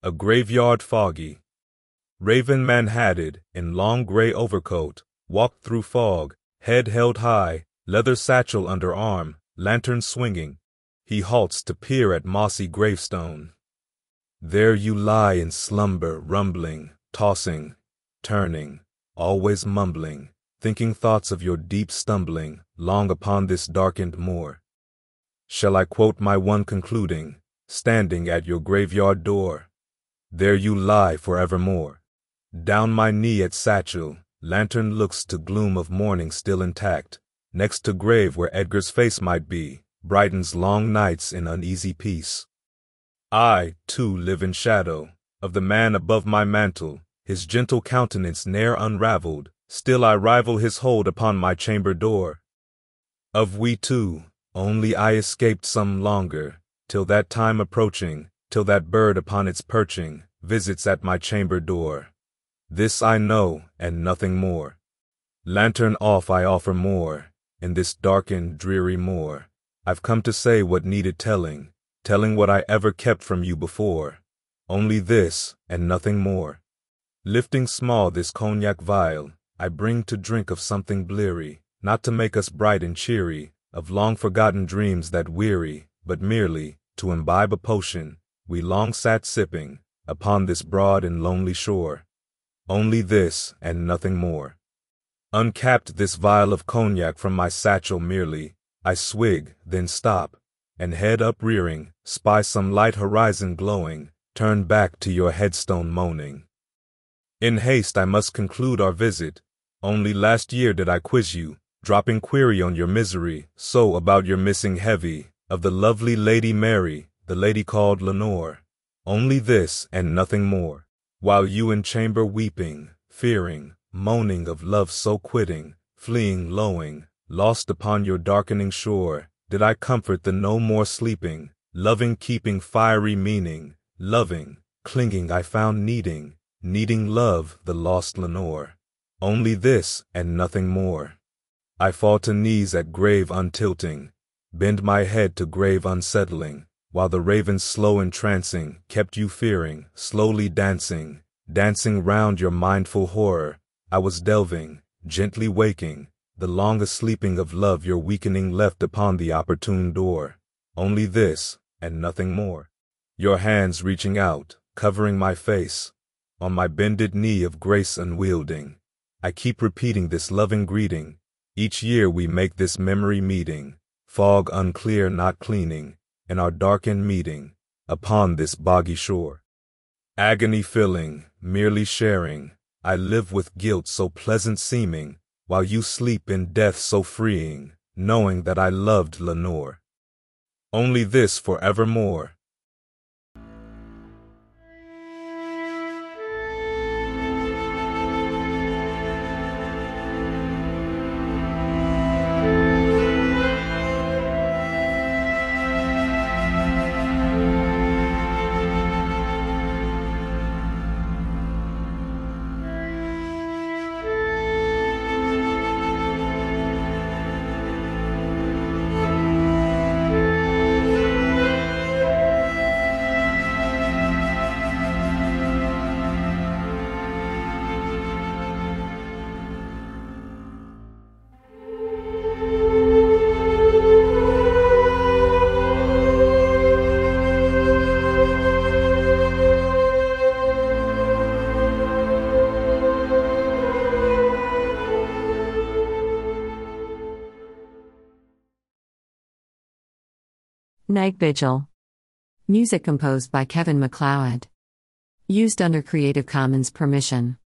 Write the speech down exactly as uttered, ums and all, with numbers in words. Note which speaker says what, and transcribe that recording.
Speaker 1: A graveyard foggy. Raven man-hatted, in long gray overcoat, walked through fog, head held high, leather satchel under arm, lantern swinging. He halts to peer at mossy gravestone. There you lie in slumber, rumbling, tossing, turning, always mumbling, thinking thoughts of your deep stumbling, long upon this darkened moor. Shall I quote my one concluding, standing at your graveyard door? There you lie forevermore. Down my knee at satchel, lantern looks to gloom of morning still intact, next to grave where Edgar's face might be, brightens long nights in uneasy peace. I, too, live in shadow, of the man above my mantle, his gentle countenance ne'er unraveled, still I rival his hold upon my chamber door. Of we two, only I escaped some longer, till that time approaching, till that bird upon its perching, visits at my chamber door. This I know, and nothing more. Lantern off I offer more, in this darkened, dreary moor. I've come to say what needed telling, telling what I ever kept from you before. Only this, and nothing more. Lifting small this cognac vial, I bring to drink of something bleary, not to make us bright and cheery, of long-forgotten dreams that weary, but merely, to imbibe a potion, we long sat sipping, upon this broad and lonely shore. Only this, and nothing more. Uncapped this vial of cognac from my satchel merely, I swig, then stop, and head uprearing, spy some light horizon glowing, turn back to your headstone moaning. In haste I must conclude our visit. Only last year did I quiz you, dropping query on your misery, so about your missing heavy, of the lovely Lady Mary, the lady called Lenore. Only this, and nothing more. While you in chamber weeping, fearing, moaning of love so quitting, fleeing, lowing, lost upon your darkening shore, did I comfort the no more sleeping, loving keeping fiery meaning, loving, clinging I found needing, needing love the lost Lenore. Only this, and nothing more. I fall to knees at grave untilting, bend my head to grave unsettling, while the raven's slow entrancing kept you fearing, slowly dancing, dancing round your mindful horror. I was delving, gently waking, the long asleeping of love your weakening left upon the opportune door. Only this, and nothing more. Your hands reaching out, covering my face, on my bended knee of grace unwielding. I keep repeating this loving greeting. Each year we make this memory meeting, fog unclear not cleaning, in our darkened meeting, upon this boggy shore. Agony filling, merely sharing, I live with guilt so pleasant seeming, while you sleep in death so freeing, knowing that I loved Lenore. Only this forevermore.
Speaker 2: Night Vigil. Music composed by Kevin MacLeod. Used under Creative Commons permission.